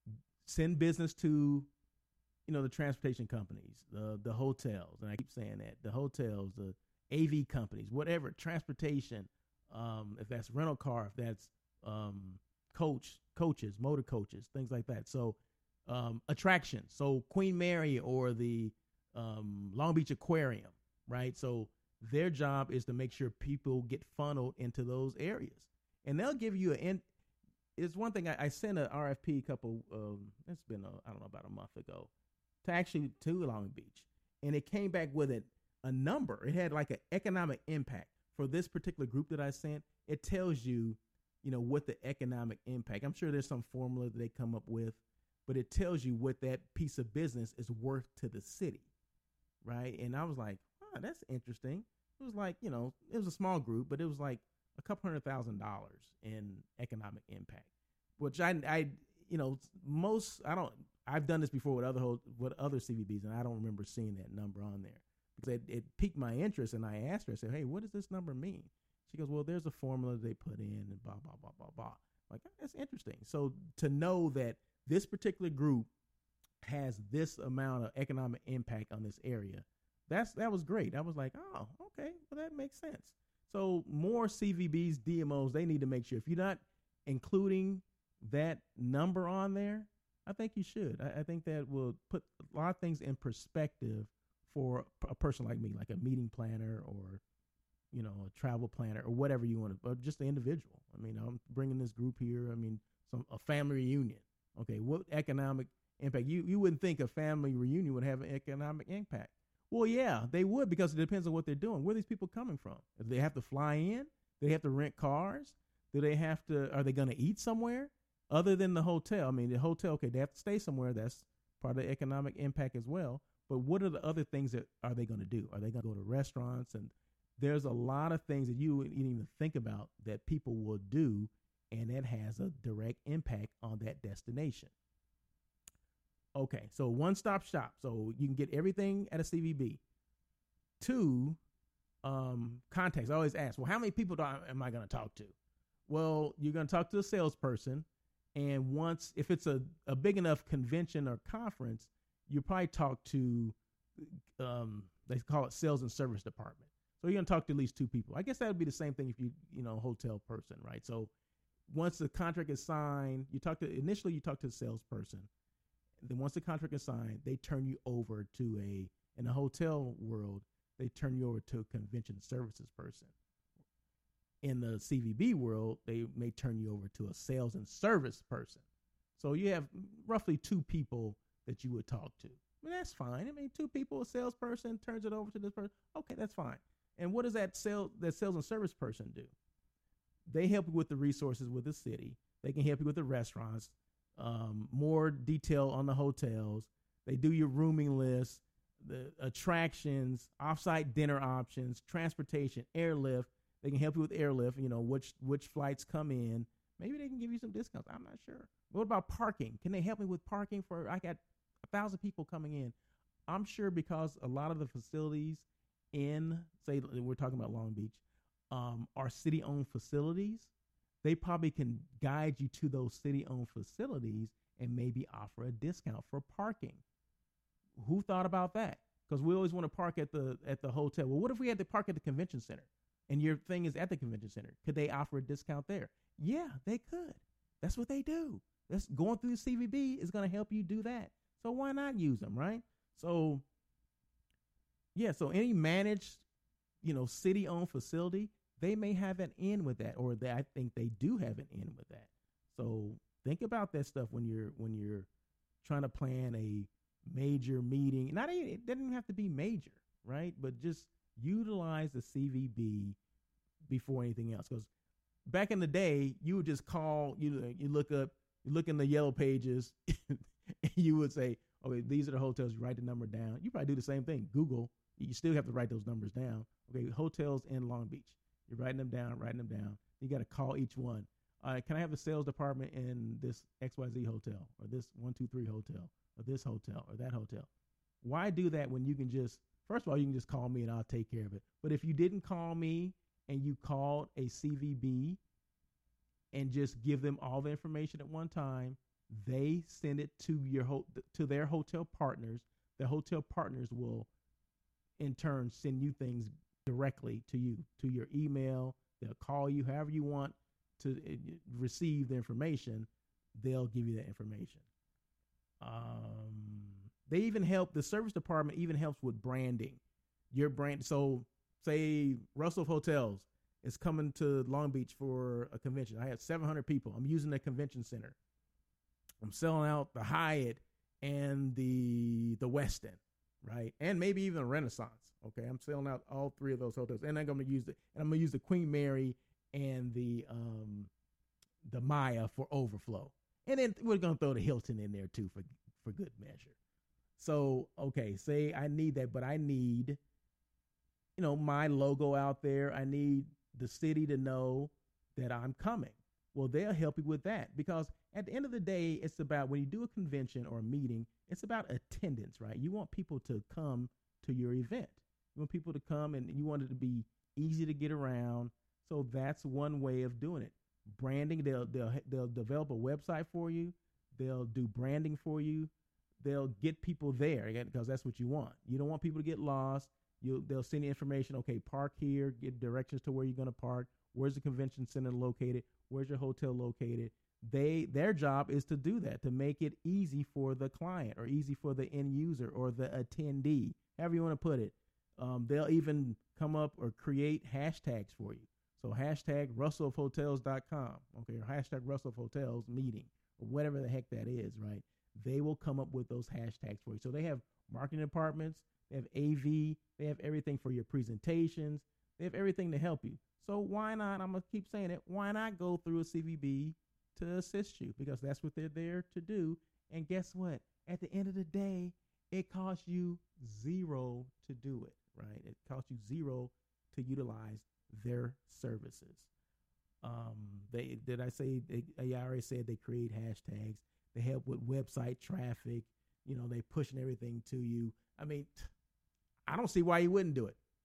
send business to, you know, the transportation companies, the the hotels, and I keep saying that, the hotels, the A V companies, whatever, transportation, um, if that's rental car, if that's um, coach, coaches, motor coaches, things like that. So Um, attractions. So Queen Mary or the um, Long Beach Aquarium, right? So their job is to make sure people get funneled into those areas, and they'll give you an. It's one thing I, I sent an R F P a couple. Um, it's been a, I don't know about a month ago, to actually to Long Beach, and it came back with a a number. It had like an economic impact for this particular group that I sent. It tells you, you know, what the economic impact. I'm sure there's some formula that they come up with, but it tells you what that piece of business is worth to the city, right? And I was like, oh, that's interesting. It was like, you know, it was a small group, but it was like a couple hundred thousand dollars in economic impact, which I, I, you know, most, I don't, I've done this before with other, with other C V Bs, and I don't remember seeing that number on there because it, it piqued my interest. And I asked her, I said, hey, what does this number mean? She goes, well, there's a formula they put in and blah, blah, blah, blah, blah. Like, that's interesting. So to know that this particular group has this amount of economic impact on this area, that's that was great. I was like, oh, okay, well, that makes sense. So more C V Bs, D M Os, they need to make sure if you're not including that number on there, I think you should. I, I think that will put a lot of things in perspective for a person like me, like a meeting planner or, you know, a travel planner or whatever you want to, or just an individual. I mean, I'm bringing this group here. I mean, some a family reunion. Okay, what economic impact? You you wouldn't think a family reunion would have an economic impact. Well, yeah, they would, because it depends on what they're doing. Where are these people coming from? Do they have to fly in? Do they have to rent cars? Do they have to, are they going to eat somewhere other than the hotel? I mean, the hotel, okay, they have to stay somewhere. That's part of the economic impact as well. But what are the other things that are they going to do? Are they going to go to restaurants? And there's a lot of things that you wouldn't even think about that people will do, and that has a direct impact on that destination. Okay, so one-stop shop. So you can get everything at a C V B. Two, um, contacts. I always ask, well, how many people do I, am I going to talk to? Well, you're going to talk to a salesperson. And once, if it's a, a big enough convention or conference, you probably talk to, um, they call it sales and service department. So you're going to talk to at least two people. I guess that would be the same thing if you, you know, hotel person, right? So once the contract is signed, you talk to, initially you talk to the salesperson. Then once the contract is signed, they turn you over to a, in the hotel world, they turn you over to a convention services person. In the C V B world, they may turn you over to a sales and service person. So you have roughly two people that you would talk to. I mean, that's fine. I mean, two people, a salesperson turns it over to this person. Okay, that's fine. And what does that sales, that sales and service person do? They help you with the resources with the city. They can help you with the restaurants, um, more detail on the hotels. They do your rooming list, the attractions, offsite dinner options, transportation, airlift. They can help you with airlift, you know, which which flights come in. Maybe they can give you some discounts. I'm not sure. What about parking? Can they help me with parking for, I got a thousand people coming in. I'm sure because a lot of the facilities in, say, we're talking about Long Beach, um, are city-owned facilities. They probably can guide you to those city-owned facilities and maybe offer a discount for parking. Who thought about that? Because we always want to park at the at the hotel. Well, what if we had to park at the convention center? And your thing is at the convention center. Could they offer a discount there? Yeah, they could. That's what they do. That's going through the C V B is going to help you do that. So why not use them, right? So, yeah, so any managed, you know, city-owned facility, they may have an in with that, or they, I think they do have an in with that. So think about that stuff when you're when you're trying to plan a major meeting. Not even, it doesn't have to be major, right? But just utilize the C V B before anything else. Because back in the day, you would just call, you you look up, you look in the yellow pages, and you would say, okay, these are the hotels. You write the number down. You probably do the same thing. Google, you still have to write those numbers down. Okay, hotels in Long Beach. You're writing them down, writing them down. You got to call each one. All right, can I have a sales department in this X Y Z hotel, or this one two three hotel, or this hotel, or that hotel? Why do that when you can just, first of all, you can just call me and I'll take care of it. But if you didn't call me and you called a C V B and just give them all the information at one time, they send it to your ho- to their hotel partners. The hotel partners will, in turn, send you things directly to you, to your email. They'll call you however you want to uh, receive the information. They'll give you that information. Um, they even help, the service department even helps with branding. Your brand. So say Russell Hotels is coming to Long Beach for a convention. I have seven hundred people. I'm using the convention center. I'm selling out the Hyatt and the the Westin, right? And maybe even a Renaissance. Okay, I'm selling out all three of those hotels, and I'm going to use the and I'm going to use the Queen Mary and the um the Maya for overflow, and then we're going to throw the Hilton in there too for for good measure. So okay, say I need that, but I need, you know, my logo out there. I need the city to know that I'm coming. Well, they'll help you with that, because at the end of the day, it's about, when you do a convention or a meeting, it's about attendance, right? You want people to come to your event. You want people to come, and you want it to be easy to get around. So that's one way of doing it. Branding, they'll they'll they'll develop a website for you. They'll do branding for you. They'll get people there, again, because that's what you want. You don't want people to get lost. You they'll send you information. Okay, park here. Get directions to where you're going to park. Where's the convention center located? Where's your hotel located? They their job is to do that, to make it easy for the client, or easy for the end user or the attendee, however you want to put it. Um, they'll even come up or create hashtags for you. So hashtag Russell of Hotels dot com, okay, or hashtag Russell of Hotels meeting, or whatever the heck that is, right? They will come up with those hashtags for you. So they have marketing departments, they have A V, they have everything for your presentations, they have everything to help you. So why not, I'm going to keep saying it, why not go through a C V B to assist you? Because that's what they're there to do. And guess what? At the end of the day, it costs you zero to do it, right? It costs you zero to utilize their services. Um, they did I say, they, I already said they create hashtags. They help with website traffic. You know, they pushing everything to you. I mean, I don't see why you wouldn't do it.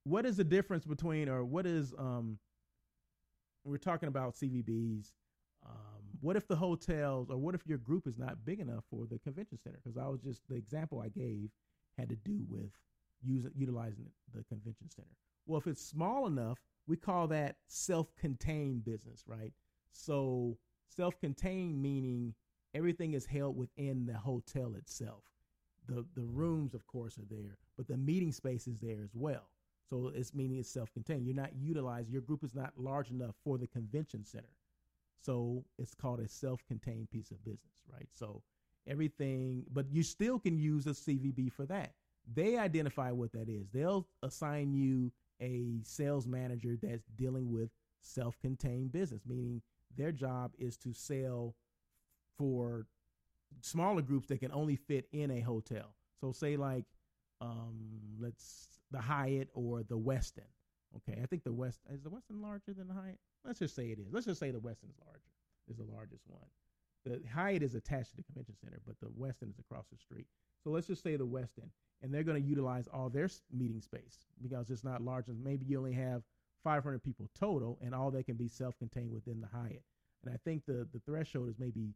what is the difference between, or what is, um, we're talking about C V Bs. Um, what if the hotels, or what if your group is not big enough for the convention center? Because I was just, the example I gave had to do with using, utilizing the convention center. Well, if it's small enough, we call that self-contained business, right? So self-contained meaning everything is held within the hotel itself. The the rooms, of course, are there, but the meeting space is there as well. So it's meaning it's self-contained. You're not utilizing, your group is not large enough for the convention center. So it's called a self-contained piece of business, right? So everything, but you still can use a C V B for that. They identify what that is. They'll assign you a sales manager that's dealing with self-contained business, meaning their job is to sell for smaller groups that can only fit in a hotel. So say like, um, let's the Hyatt or the Westin. Okay, I think the West is the Westin larger than the Hyatt. Let's just say it is. Let's just say the Westin is larger. Is the largest one. The Hyatt is attached to the convention center, but the Westin is across the street. So let's just say the Westin, and they're going to utilize all their meeting space because it's not large. And maybe you only have five hundred people total, and all they can be self-contained within the Hyatt. And I think the the threshold is maybe,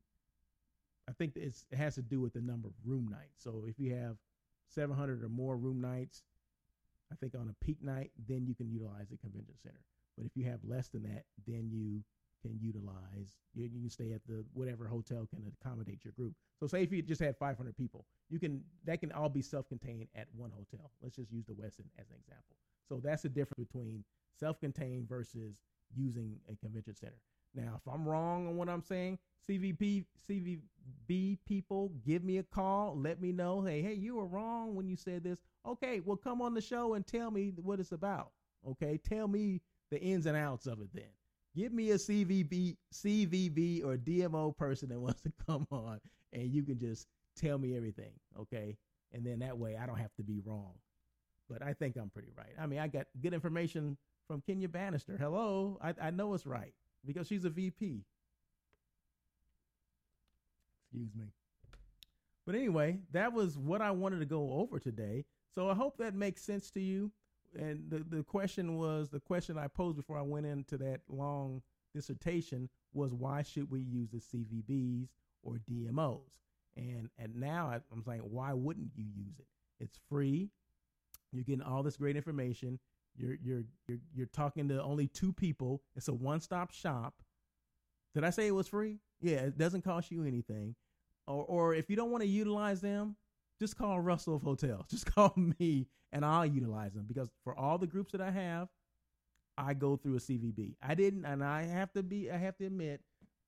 I think it's, it has to do with the number of room nights. So if you have seven hundred or more room nights, I think on a peak night, then you can utilize the convention center. But if you have less than that, then you can utilize, you, you can stay at the whatever hotel can accommodate your group. So say if you just had five hundred people, you can, that can all be self-contained at one hotel. Let's just use the Westin as an example. So that's the difference between self-contained versus using a convention center. Now, if I'm wrong on what I'm saying, C V P, C V B people, give me a call. Let me know. Hey, hey, you were wrong when you said this. Okay, well, come on the show and tell me what it's about. Okay, tell me the ins and outs of it then. Give me a C V B, C V B or D M O person that wants to come on, and you can just tell me everything, okay? And then that way I don't have to be wrong. But I think I'm pretty right. I mean, I got good information from Kenya Bannister. Hello, I, I know it's right because she's a V P. Excuse me. But anyway, that was what I wanted to go over today. So I hope that makes sense to you. And the, the question was, the question I posed before I went into that long dissertation was, why should we use the C V Bs or D M Os? And and now I, I'm saying, why wouldn't you use it? It's free. You're getting all this great information. You're you're you're you're talking to only two people. It's a one-stop shop. Did I say it was free? Yeah, it doesn't cost you anything. Or or if you don't want to utilize them, just call Russell of Hotels. Just call me and I'll utilize them, because for all the groups that I have, I go through a C V B. I didn't, and I have to be, I have to admit,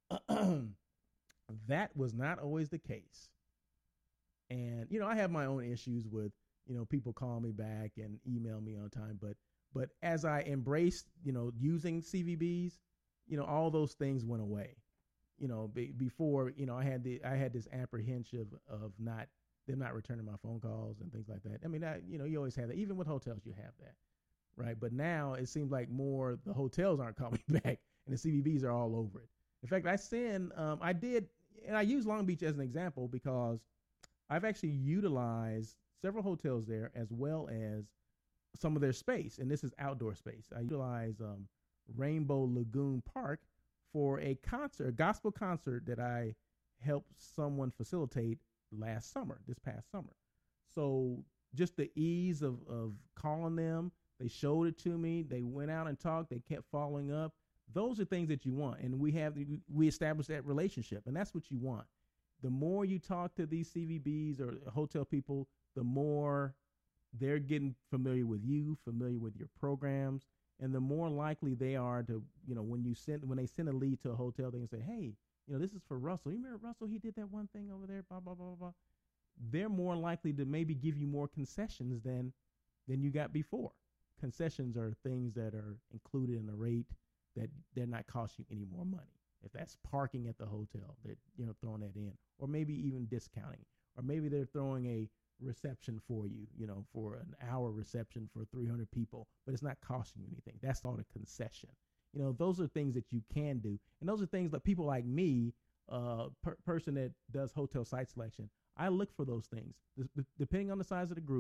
that was not always the case. And, you know, I have my own issues with, you know, people call me back and email me on time. But, but as I embraced, you know, using C V Bs, you know, all those things went away. You know, be, before, you know, I had the, I had this apprehension of, of not, them not returning my phone calls and things like that. I mean, I, you know, you always have that. Even with hotels, you have that, right? But now it seems like more the hotels aren't calling back, and the C V Bs are all over it. In fact, I send, um, I did, and I use Long Beach as an example because I've actually utilized several hotels there as well as some of their space, and this is outdoor space. I utilize um, Rainbow Lagoon Park for a concert, a gospel concert that I helped someone facilitate last summer, this past summer. So just the ease of, of calling them, they showed it to me. They went out and talked. They kept following up. Those are things that you want. And we have, we established that relationship, and that's what you want. The more you talk to these C V Bs or hotel people, the more they're getting familiar with you, familiar with your programs, and the more likely they are to, you know, when you send, when they send a lead to a hotel, they can say, hey, you know, this is for Russell. You remember Russell? He did that one thing over there, blah, blah, blah, blah. They're more likely to maybe give you more concessions than than you got before. Concessions are things that are included in the rate that they're not costing you any more money. If that's parking at the hotel, they're, you know, throwing that in. Or maybe even discounting. Or maybe they're throwing a reception for you, you know, for an hour reception for three hundred people, but it's not costing you anything. That's called a concession. You know, those are things that you can do. And those are things that people like me, uh, per- person that does hotel site selection, I look for those things. D- depending on the size of the group,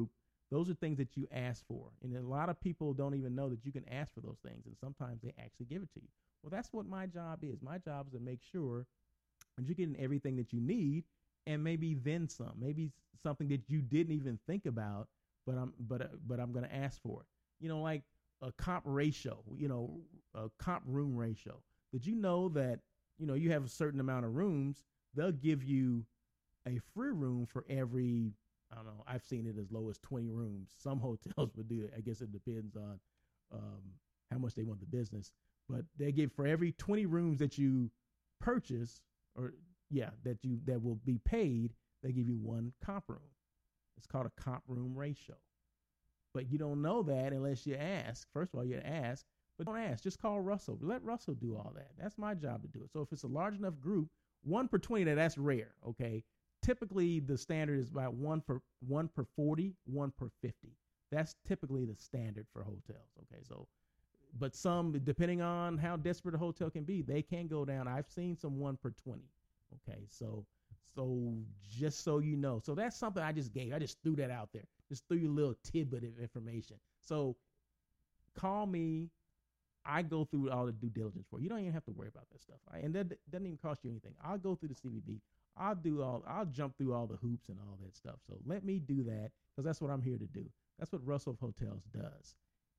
Those are things that you ask for. And a lot of people don't even know that you can ask for those things. And sometimes they actually give it to you. Well, that's what my job is. My job is to make sure that you're getting everything that you need, and maybe then some, maybe something that you didn't even think about, but I'm, but, uh, but I'm going to ask for it. You know, like a comp ratio, you know, a comp room ratio. Did you know that, you know, you have a certain amount of rooms, they'll give you a free room for every, I don't know, I've seen it as low as twenty rooms. Some hotels would do it. I guess it depends on um, how much they want the business. But they give for every twenty rooms that you purchase, or yeah, that you that will be paid, they give you one comp room. It's called a comp room ratio. But you don't know that unless you ask. First of all, you ask, but don't ask. Just call Russell. Let Russell do all that. That's my job to do it. So if it's a large enough group, one per twenty, that's rare, okay? Typically, the standard is about one per one per forty, one per fifty. That's typically the standard for hotels, okay? So, but some, depending on how desperate a hotel can be, they can go down. I've seen some one per twenty, okay? So, so just so you know. So that's something I just gave. I just threw that out there. Just threw you a little tidbit of information. So call me. I go through all the due diligence for you. You don't even have to worry about that stuff. Right? And that doesn't even cost you anything. I'll go through the C V B. I'll do all, I'll jump through all the hoops and all that stuff. So let me do that, because that's what I'm here to do. That's what Russell of Hotels does.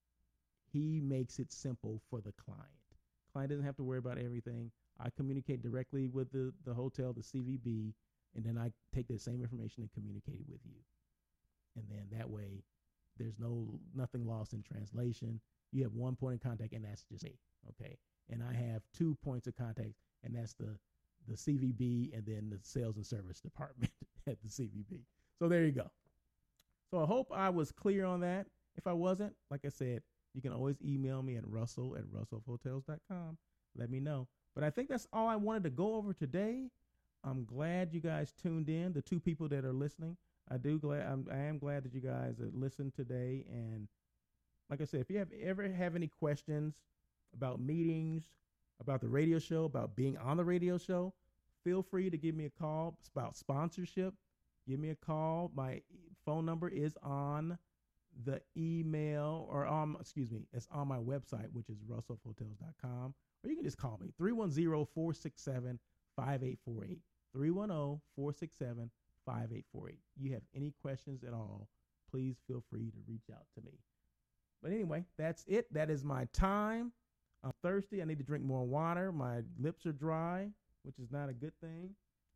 He makes it simple for the client. Client doesn't have to worry about everything. I communicate directly with the, the hotel, the C V B, and then I take the same information and communicate it with you. And then that way there's no, nothing lost in translation. You have one point of contact, and that's just me, okay? And I have two points of contact, and that's the, the C V B and then the sales and service department at the C V B. So there you go. So I hope I was clear on that. If I wasn't, like I said, you can always email me at russell at russell hotels dot com. Let me know. But I think that's all I wanted to go over today. I'm glad you guys tuned in, the two people that are listening. I do glad I'm, I am glad that you guys listened today. And like I said, if you have ever have any questions about meetings, about the radio show, about being on the radio show, feel free to give me a call. It's about sponsorship. Give me a call. My phone number is on the email, or on, excuse me, it's on my website, which is russell hotels dot com. Or you can just call me, three one zero, four six seven, five eight four eight. three one zero, four six seven, five eight four eight. You have any questions at all, please feel free to reach out to me. But anyway, that's it. That is my time. I'm thirsty. I need to drink more water. My lips are dry, which is not a good thing.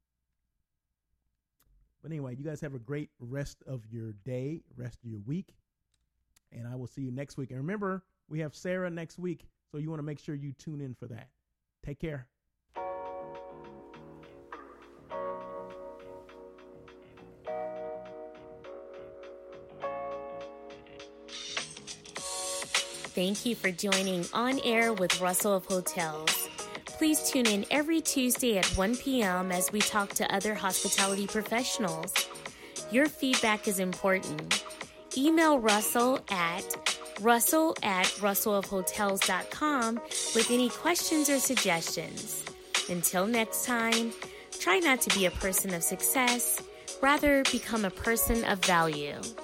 But anyway, you guys have a great rest of your day, rest of your week. And I will see you next week. And remember, we have Sarah next week, so you want to make sure you tune in for that. Take care. Thank you for joining On Air with Russell of Hotels. Please tune in every Tuesday at one p.m. as we talk to other hospitality professionals. Your feedback is important. Email Russell at russell at russell of hotels dot com with any questions or suggestions. Until next time, try not to be a person of success, rather become a person of value.